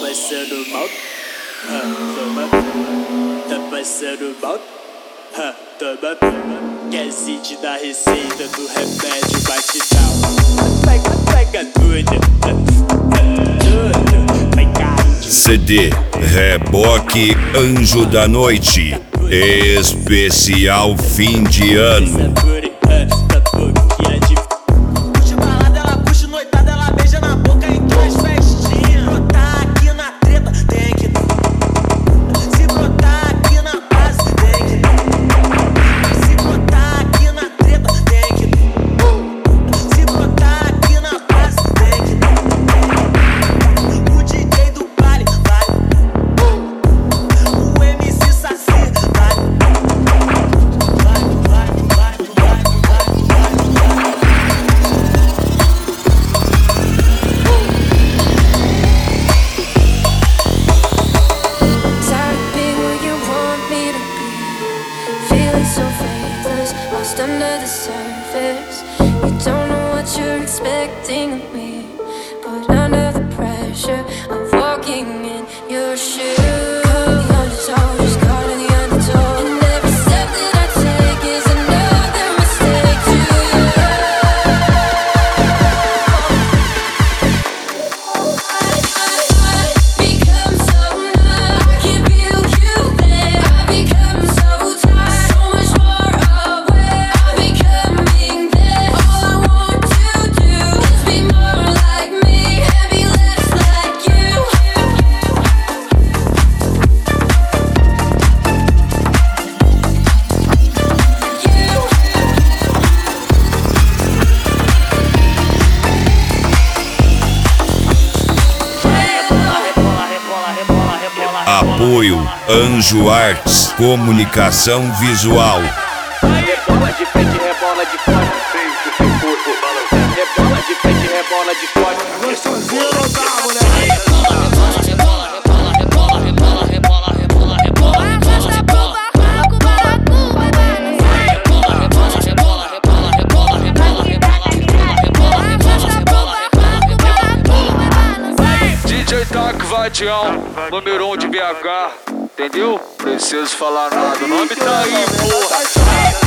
passando mal? Toma. Tá passando mal? Toma. Quer sentir da receita do remédio batidão? Pega tudo. CD Reboque Anjo da Noite, especial fim de ano. Under the surface, you don't know what you're expecting of me, but under the pressure of walking in your shoes, the undertow, just caught in the undertow, and every step that I take is another mistake to you. I become so numb, I can't feel you there. I become so tired, so much more aware. Becoming there, all I want to do is be more like me and be less like you. Apoio Anjo Arts, comunicação visual. Rebola de frente, rebola de fora. Rebola de frente, rebola de fora. Gostosinho não dá, moleque. DJ Tac Vadião, número 1 de BH, entendeu? Preciso falar nada, o nome tá aí, porra.